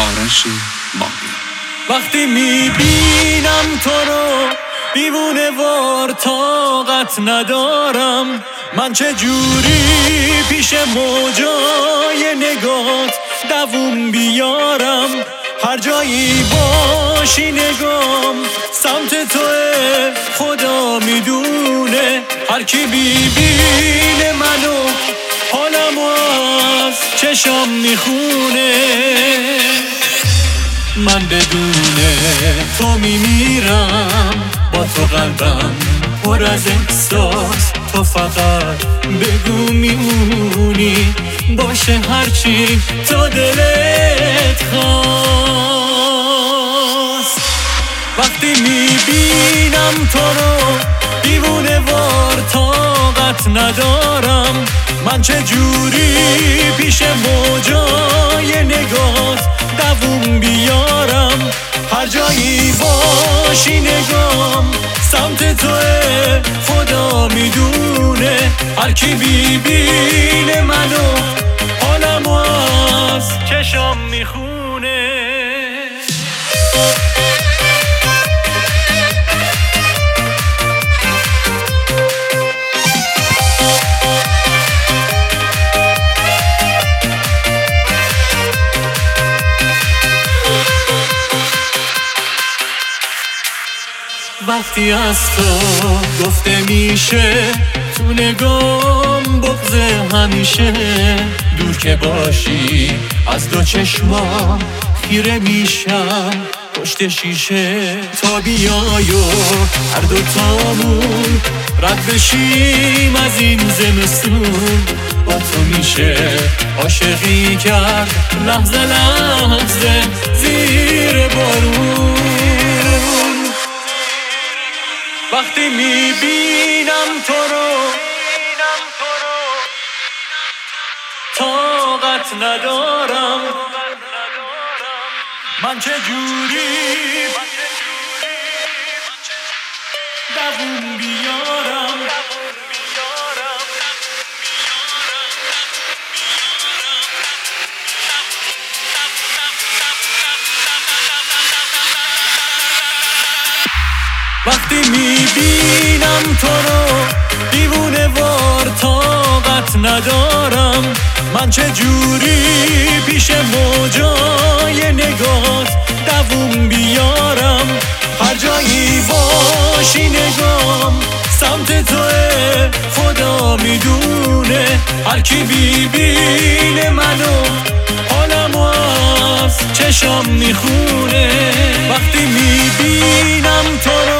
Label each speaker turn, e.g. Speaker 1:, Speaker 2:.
Speaker 1: آرش ماهی.
Speaker 2: وقتی میبینم تو رو دیوونه وار طاقت ندارم، من چه جوری پیش موجای نگات دووم بیارم. هر جایی باشی نگام سمت توه، خدا میدونه هر کی بیبینه منو حالمو از چشام میخونه. من بدونه تو میمیرم، با تو قلبم پر از احساس، تو فقط بگو میمونی، باشه هرچی تو دلت خواست. وقتی میبینم تو رو دیوونه وار طاقت ندارم، من چه جوری پیش موجای نگات دووم بیارم. هر جایی باشی نگام سمت توه، خدا میدونه هر کی بیبینه منو حالمو از چشام میخونه. وقتی از تو گفته میشه تو نگام بغض همیشه، دور که باشی از دو چشمام خیره میشم پشت شیشه. تا بیای و هر دوتامون رد بشیم از این زمستون، با تو میشه عاشقی کرد لحظه لحظه زیر بارون. وقتی میبینم تو رو طاقت ندارم، من چه جوری دووم بیارم. وقتی میبینم تو رو دیوونه وار طاقت ندارم، من چه جوری پیش موجای نگات دووم بیارم. هر جایی باشی نگام سمت توه، خدا میدونه هر کی بیبینه منو حالمو از چشام میخونه. وقتی میبینم تو